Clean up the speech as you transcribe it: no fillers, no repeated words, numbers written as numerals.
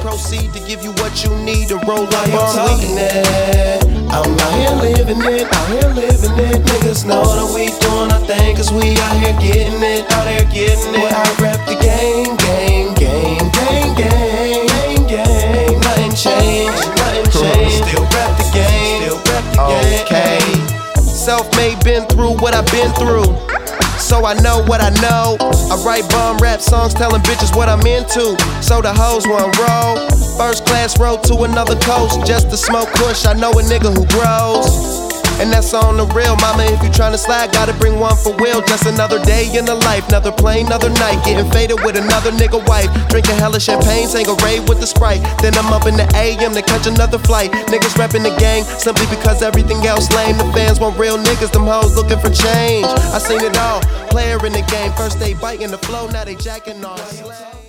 proceed to give you what you need and roll like I'm leading it. I'm out here living it, out here living it. Niggas know that we doing our thing, cause we out here getting it, out here getting it. I rep the game, game, game, game, game, game, game. Nothing changed, nothing changed. Still rep the game, still rep the game. Okay. Self-made, been through what I've been through, so I know what I know. I write bomb rap songs telling bitches what I'm into, so the hoes won't roll. First class road to another coast, just to smoke kush. I know a nigga who grows, and that's on the real. Mama, if you tryna slide, gotta bring one for Will. Just another day in the life, another plane, another night. Getting faded with another nigga wife. Drinking hella champagne, Tanqueray with the Sprite. Then I'm up in the AM to catch another flight. Niggas reppin' the gang, simply because everything else lame. The fans want real niggas, them hoes looking for change. I seen it all, player in the game. First they biting the flow, now they jacking off.